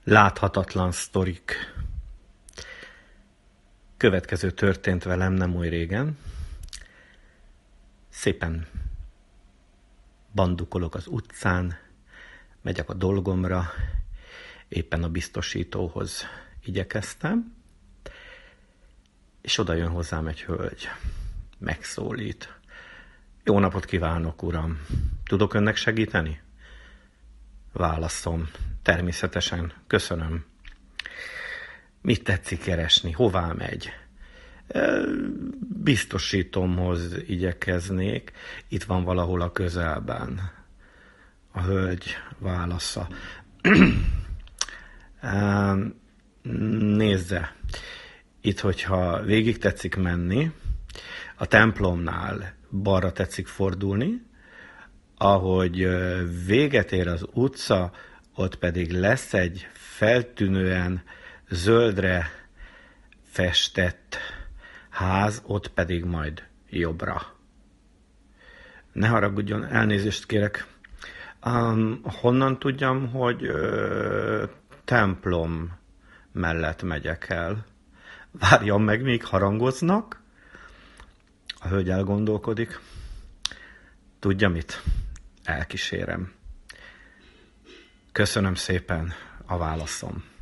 Láthatatlan sztorik. Következő történt velem nem oly régen. Szépen bandukolok az utcán, megyek a dolgomra, éppen a biztosítóhoz igyekeztem, és oda jön hozzám egy hölgy, megszólít. Jó napot kívánok, uram! Tudok önnek segíteni? Válaszom. Természetesen. Köszönöm. Mit tetszik keresni? Hová megy? Biztosítomhoz igyekeznék. Itt van valahol a közelben. A hölgy válasza. Nézze, itt, hogyha végig tetszik menni, a templomnál balra tetszik fordulni, ahogy véget ér az utca, ott pedig lesz egy feltűnően zöldre festett ház, ott pedig majd jobbra. Ne haragudjon, elnézést kérek. Honnan tudjam, hogy templom mellett megyek el? Várjam meg, míg harangoznak. A hölgy elgondolkodik. Tudja mit? Elkísérem. Köszönöm szépen a válaszom.